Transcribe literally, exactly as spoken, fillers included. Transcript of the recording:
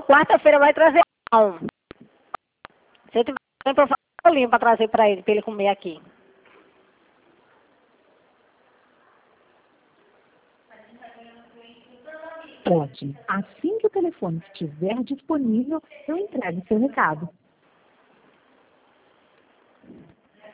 quarta-feira vai trazer pão. Se tiver tempo, eu faço bolinho para trazer para ele, para ele comer aqui. Ótimo. Assim que o telefone estiver disponível, eu entrego seu recado.